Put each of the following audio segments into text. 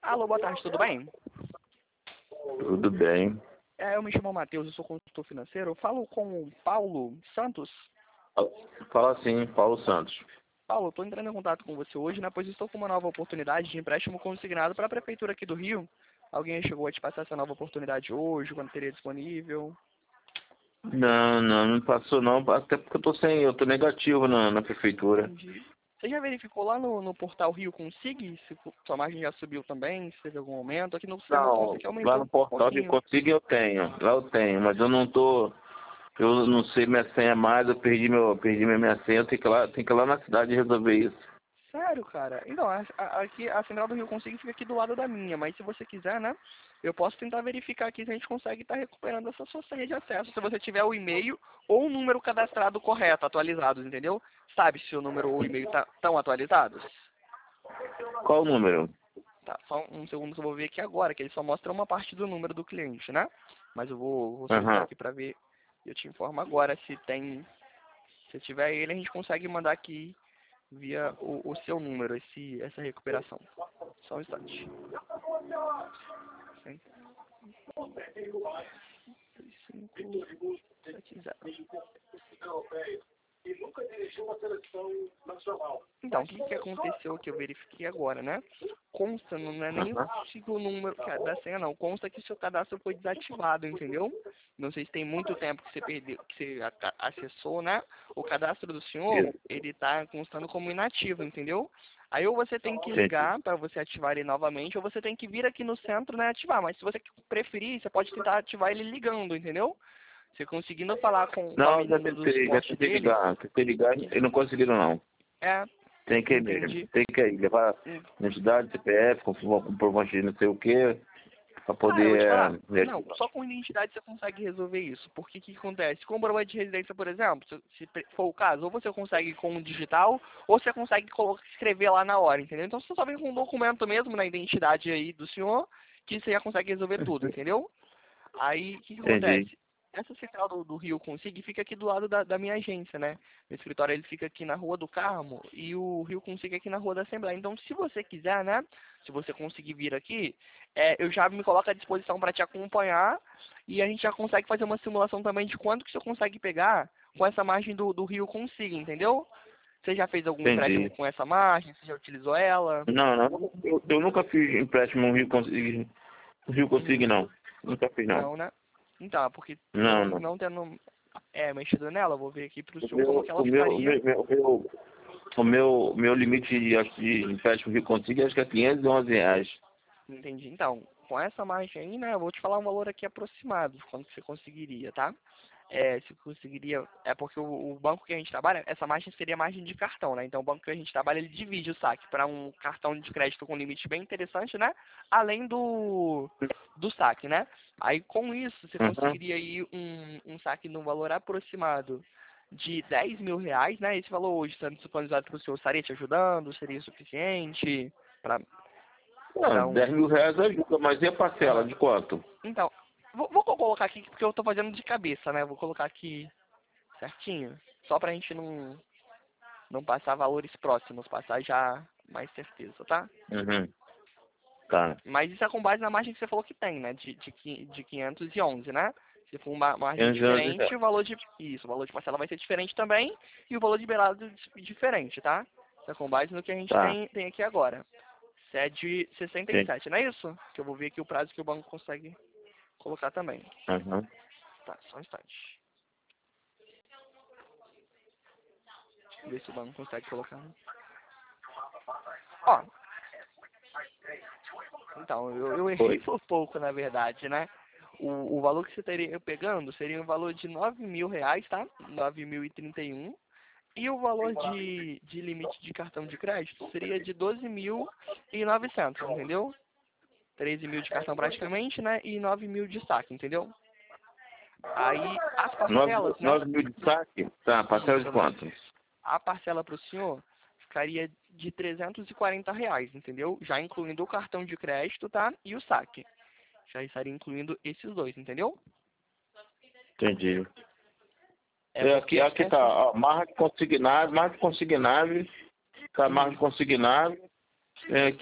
Alô, boa tarde, tudo bem? Tudo bem. Eu me chamo Matheus, eu sou consultor financeiro. Eu falo com o Paulo Santos. Fala assim, Paulo Santos. Paulo, estou entrando em contato com você hoje, né? Pois estou com uma nova oportunidade de empréstimo consignado para a Prefeitura aqui do Rio. Alguém chegou a te passar essa nova oportunidade hoje, quando teria disponível? Não passou não, até porque eu tô negativo na prefeitura. Entendi. Você já verificou lá no portal Rio Consig se sua margem já subiu também, se teve algum aumento? Aqui no sistema consta Não, que lá aumentou no um portal de pouquinho. consigo eu tenho, lá eu tenho, mas eu não sei minha senha mais, eu perdi minha senha, eu tenho que ir lá na cidade resolver isso. Sério, cara? Então, aqui a Central do Rio Consigo fica aqui do lado da minha, mas se você quiser, né, eu posso tentar verificar aqui se a gente consegue estar recuperando essa sua senha de acesso, se você tiver o e-mail ou o número cadastrado correto, atualizados, entendeu? Sabe se o número ou o e-mail estão atualizados? Qual o número? Tá, só um segundo que eu vou ver aqui agora, que ele só mostra uma parte do número do cliente, né? Mas eu vou soltar Aham. aqui pra ver, eu te informo agora se tem, se tiver ele, a gente consegue mandar aqui via o seu número, essa recuperação. Só um instante. 13570. Então, o que aconteceu que eu verifiquei agora, né? Consta, não é nem o número da senha, não. Consta que seu cadastro foi desativado, entendeu? Não sei se tem muito tempo que você perdeu, que você acessou, né? O cadastro do senhor, ele tá constando como inativo, entendeu? Aí ou você tem que ligar para você ativar ele novamente, ou você tem que vir aqui no centro, né, ativar. Mas se você preferir, você pode tentar ativar ele ligando, entendeu? Você conseguindo falar com a Não, já menina do suporte deles. tentei ligar e não conseguiram não. É, Tem que ir mesmo, entendi. tem que ir, levar identidade, CPF, comprovante de não sei o que, pra Cara, eu vou poder te falar. me Não, ativar. só com identidade você consegue resolver isso. Porque o que acontece? Com comprovante de residência, por exemplo, se for o caso, ou você consegue com o digital, ou você consegue escrever lá na hora, entendeu? Então você só vem com um documento mesmo na identidade aí do senhor, que você já consegue resolver tudo, entendeu? Aí, o que Entendi. acontece? Essa central do Rio Consig fica aqui do lado da minha agência, né? Meu escritório ele fica aqui na Rua do Carmo e o Rio Consig aqui na Rua da Assembleia. Então, se você quiser, né? Se você conseguir vir aqui, eu já me coloco à disposição para te acompanhar e a gente já consegue fazer uma simulação também de quanto que você consegue pegar com essa margem do Rio Consig, entendeu? Você já fez algum empréstimo Entendi. com essa margem? Você já utilizou ela? Não, eu nunca fiz empréstimo no Rio Consigo não. Nunca fiz não. Não, né? Então, porque Não, não. não tendo mexido nela, eu vou ver aqui pro O senhor como meu, que ela o meu, o ficaria. meu, o meu limite de empréstimo Rio Consigo acho que é R$ 511. Entendi. Então, com essa margem aí, né, eu vou te falar um valor aqui aproximado de quanto você conseguiria, tá? Se conseguiria, é porque o banco que a gente trabalha, essa margem seria margem de cartão, né? Então, o banco que a gente trabalha, ele divide o saque para um cartão de crédito com limite bem interessante, né? Além do saque, né? Aí, com isso, você Uhum. conseguiria aí um saque no valor aproximado de R$ 10.000, né? Esse valor hoje, sendo disponibilizado para o senhor, estaria te ajudando? Seria suficiente para Não, dar um... R$ 10.000 ajuda, mas e a parcela Aham. de quanto? Então, vou colocar aqui porque eu tô fazendo de cabeça, né? Vou colocar aqui certinho, só pra gente não passar valores próximos, passar já mais certeza, tá? Uhum. Tá. Mas isso é com base na margem que você falou que tem, né? De 511, né? Se for uma margem 511 diferente, reais. o valor de parcela vai ser diferente também e o valor de beirado diferente, tá? Isso é com base no que a gente Tá. tem aqui agora. Isso é de Sim. 67, não é isso? Que eu vou ver aqui o prazo que o banco consegue colocar também. Uhum. Tá, só um instante. Ver se o banco consegue colocar. Ó, então, eu errei Foi. por pouco, na verdade, né? O valor que você estaria pegando seria um valor de R$ 9.000, tá? 9.031. E o valor de limite de cartão de crédito seria de 12.900, entendeu? 13.000 de cartão praticamente, né? E 9.000 de saque, entendeu? Aí, as parcelas, né? 9.000 de saque? Tá, parcela de Isso, né? quanto? A parcela para o senhor ficaria de R$ 340, entendeu? Já incluindo o cartão de crédito, tá? E o saque. Já estaria incluindo esses dois, entendeu? Entendi. É porque Aqui tá, ó, marca consignável, tá, marca consignável, É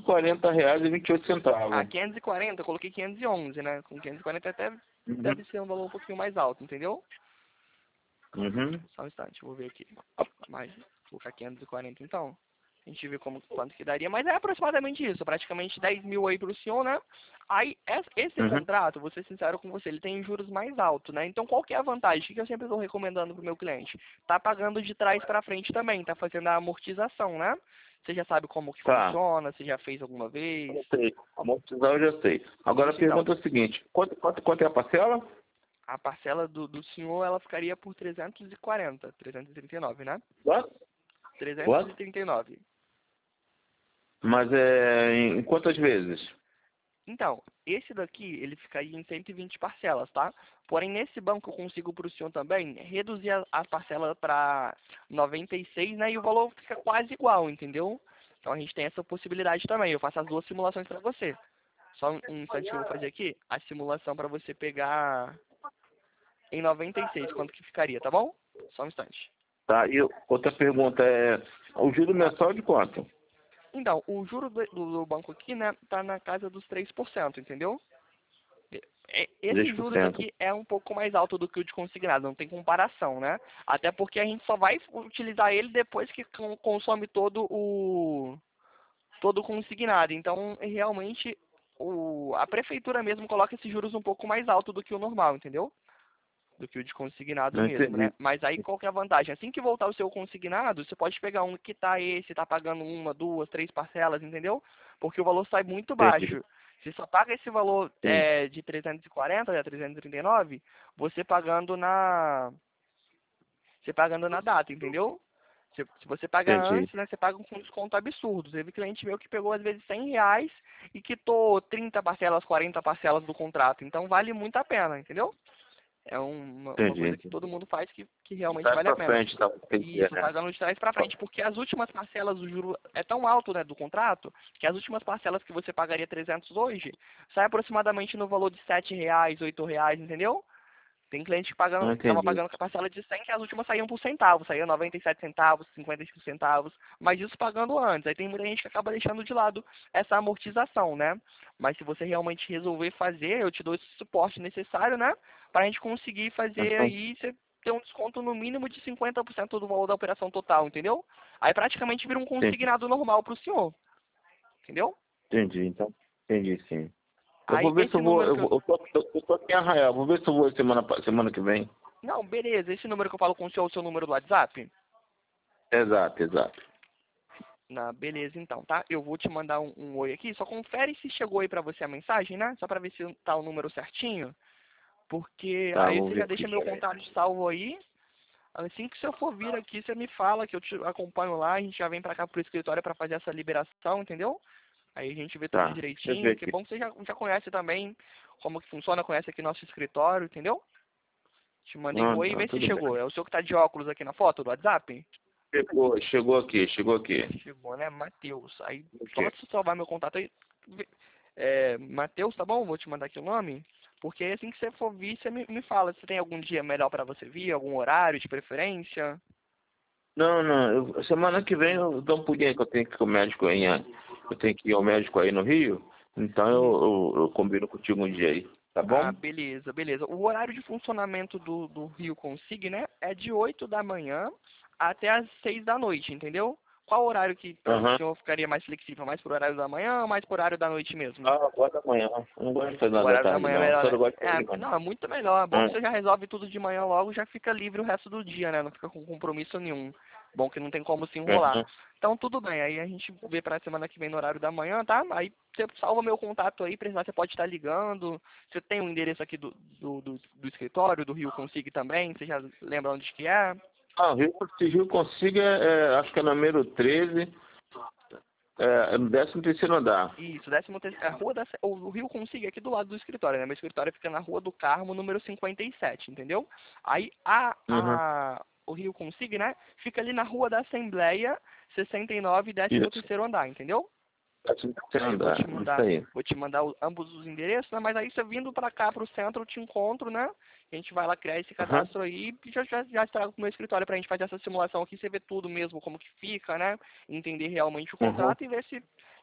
Ah, R$ 540,28. 540, eu coloquei 511, né? Com 540 até Uhum. deve ser um valor um pouquinho mais alto, entendeu? Uhum. Só um instante, eu vou ver aqui. Mas, vou colocar 540 então. A gente vê quanto que daria, mas é aproximadamente isso, praticamente 10 mil aí pro senhor, né? Aí, esse Uhum. contrato, vou ser sincero com você, ele tem juros mais altos, né? Então, qual que é a vantagem? Que eu sempre estou recomendando pro meu cliente? Tá pagando de trás para frente também, tá fazendo a amortização, né? Você já sabe como que Tá. funciona, você já fez alguma vez? Eu sei. Amortizar eu já sei. Agora a Isso, então. pergunta é a seguinte. Quanto é a parcela? A parcela do senhor, ela ficaria por 340, 339, né? Quanto? Quanto? 339. Mas é em quantas vezes? Então, esse daqui, ele ficaria em 120 parcelas, tá? Porém, nesse banco eu consigo para o senhor também reduzir a parcela para 96, né? E o valor fica quase igual, entendeu? Então a gente tem essa possibilidade também. Eu faço as duas simulações para você. Só um instante que eu vou fazer aqui. A simulação para você pegar em 96, quanto que ficaria, tá bom? Só um instante. Tá. E outra pergunta é o juro mensal de quanto? Então, o juro do banco aqui, né, tá na casa dos 3%, entendeu? Esse juros 10%. aqui é um pouco mais alto do que o de consignado, não tem comparação, né? Até porque a gente só vai utilizar ele depois que consome todo o consignado. Então, realmente, a prefeitura mesmo coloca esses juros um pouco mais alto do que o normal, entendeu? Do que o de consignado Não mesmo, né? entendi. Mas aí qual que é a vantagem? Assim que voltar o seu consignado, você pode pegar um que tá pagando uma, duas, três parcelas, entendeu? Porque o valor sai muito Entendi. baixo. Você só paga esse valor Sim. de 340, né, 339, você pagando na data, entendeu? Se você paga Entendi. antes, né, você paga com desconto absurdo. Teve cliente meu que pegou às vezes R$ 100 e quitou 30 parcelas, 40 parcelas do contrato. Então vale muito a pena, entendeu? É uma Entendi. coisa que Entendi. todo mundo faz que realmente Sai vale a pra pena. frente, tá? Entendi. Isso, pagando de trás para frente, porque as últimas parcelas do juro é tão alto, né, do contrato, que as últimas parcelas que você pagaria 300 hoje, sai aproximadamente no valor de R$ 7, R$ 8, entendeu? Tem cliente que Não tava entendi. pagando com a parcela de 100, que as últimas saíam por centavos, saía 97 centavos, 55 centavos, mas isso pagando antes. Aí tem muita gente que acaba deixando de lado essa amortização, né? Mas se você realmente resolver fazer, eu te dou esse suporte necessário, né? Pra gente conseguir fazer Uhum. aí, você ter um desconto no mínimo de 50% do valor da operação total, entendeu? Aí praticamente vira um Entendi. consignado normal pro senhor, entendeu? Entendi, então. Entendi, sim. Eu Aí vou ver se esse eu vou. número que eu... Eu tô aqui em Arraial. Vou ver se eu vou semana que vem. Não, beleza, esse número que eu falo com o senhor é o seu número do WhatsApp? Exato, exato. Beleza, então, tá? Eu vou te mandar um oi aqui. Só confere se chegou aí pra você a mensagem, né? Só pra ver se tá o número certinho. Porque Tá, aí vou você ver já aqui. deixa meu contato salvo aí. Assim que você for vir aqui, você me fala que eu te acompanho lá. A gente já vem pra cá pro escritório pra fazer essa liberação, entendeu? Aí a gente vê tudo Tá, deixa eu ver direitinho. Que aqui. bom que você já conhece também como que funciona, conhece aqui nosso escritório, entendeu? Te mandei um Não, oi e tá, vê se tudo bem. chegou. É o senhor que tá de óculos aqui na foto do WhatsApp? Chegou aqui, chegou aqui. Chegou, né? Matheus. Aí, só Aqui. se salvar meu contato aí. Matheus, tá bom? Vou te mandar aqui o nome. Porque assim que você for vir, você me fala se tem algum dia melhor pra você vir, algum horário de preferência. Não, não, semana que vem eu dou um pulinho que eu tenho que ir ao médico aí, eu tenho que ir ao médico aí no Rio, então Uhum. eu combino contigo um dia aí, tá Ah, bom? beleza, beleza. O horário de funcionamento do Rio Consig, né, é de 8 da manhã até as 6 da noite, entendeu? Qual horário que o Aham. senhor ficaria mais flexível? Mais pro horário da manhã ou mais pro horário da noite mesmo? Ah, agora da manhã. Eu não gosto de fazer O nada da horário da tarde, manhã é não. melhor, Só né? não gosto de fazer mano. Não, é muito melhor. É bom que Ah, você já resolve tudo de manhã logo, já fica livre o resto do dia, né? Não fica com compromisso nenhum. Bom que não tem como se enrolar. aham. Então, tudo bem. Aí a gente vê pra semana que vem no horário da manhã, tá? Aí você salva meu contato aí, precisar você pode estar ligando. Você tem o endereço aqui do escritório, do Rio Consigo também. Você já lembra onde que é? Ah, Rio Consigo acho que é número 13, no 13º andar. Isso, 13º, a rua o Rio Consigo é aqui do lado do escritório, né? Meu escritório fica na Rua do Carmo, número 57, entendeu? Aí Uhum. o Rio Consigo, né? Fica ali na Rua da Assembleia, 69, Isso, 13º andar, entendeu? 13º Aí eu andar, isso aí. vou te mandar ambos os endereços, né? Mas aí você vindo pra cá, pro centro, eu te encontro, né? A gente vai lá criar esse Aham. cadastro aí e já trago pro meu escritório pra gente fazer essa simulação aqui, você vê tudo mesmo, como que fica, né? Entender realmente o Uhum. contrato e ver se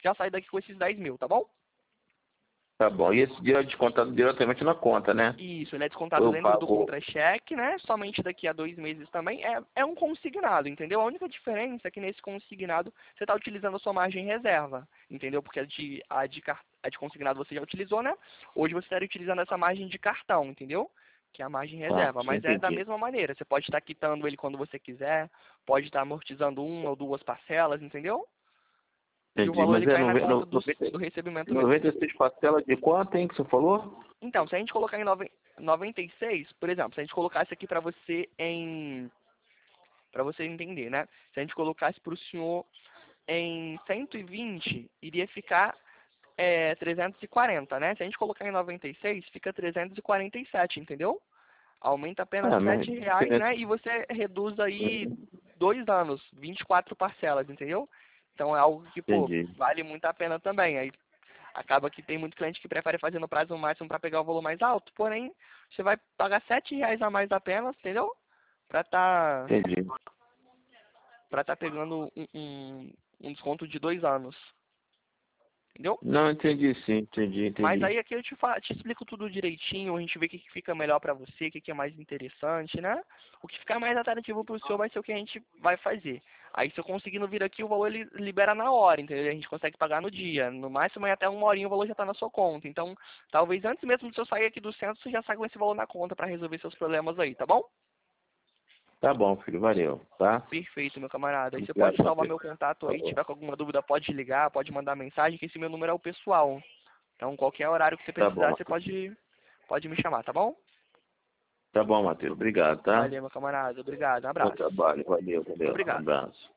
já sai daqui com esses 10 mil, tá bom? Tá bom. E esse dinheiro é descontado diretamente na conta, né? Isso, ele é descontado Eu dentro do pago. contra-cheque, né? Somente daqui a 2 meses também. É um consignado, entendeu? A única diferença é que nesse consignado você está utilizando a sua margem reserva, entendeu? Porque a de consignado você já utilizou, né? Hoje você estaria utilizando essa margem de cartão, entendeu? Que é a margem Ah, reserva. sim, Mas é da entendi. mesma maneira. Você pode estar quitando ele quando você quiser, pode estar amortizando uma ou duas parcelas, entendeu? E o Entendi. valor Mas ele é cai na conta do recebimento mesmo. 96 parcelas de quanto, hein, que você falou? Então, se a gente colocar em 96, por exemplo, se a gente colocasse aqui para você para você entender, né? Se a gente colocasse para o senhor em 120, iria ficar 340, né? Se a gente colocar em 96, fica 347, entendeu? Aumenta apenas Ah, não. R$ 7, né? E você reduz aí 2 anos, 24 parcelas, entendeu? Então é algo que, pô, Entendi. vale muito a pena também. Aí acaba que tem muito cliente que prefere fazer no prazo máximo para pegar o valor mais alto, porém, você vai pagar R$ 7 a mais apenas, entendeu? Para Entendi. tá pegando um desconto de 2 anos, entendeu? Não, entendi sim, Mas entendi. aí aqui eu te explico tudo direitinho, a gente vê o que fica melhor para você, o que é mais interessante, né? O que ficar mais atrativo para o senhor vai ser o que a gente vai fazer. Aí se eu conseguindo vir aqui, o valor ele libera na hora, entendeu? A gente consegue pagar no dia. No máximo, em até 1 horinha o valor já está na sua conta. Então, talvez antes mesmo de você sair aqui do centro, você já saia com esse valor na conta para resolver seus problemas aí, tá bom? Tá bom, filho, valeu, tá? Perfeito, meu camarada. Aí você pode Obrigado, salvar Matheus. meu contato Tá aí, bom. tiver com alguma dúvida, pode ligar, pode mandar mensagem, que esse meu número é o pessoal. Então, qualquer horário que você Tá bom, precisar, você Matheus. pode me chamar, tá bom? Tá bom, Matheus. Obrigado, tá? Valeu, meu camarada. Obrigado. Um Bom abraço. trabalho. Valeu, valeu. Um Obrigado. abraço.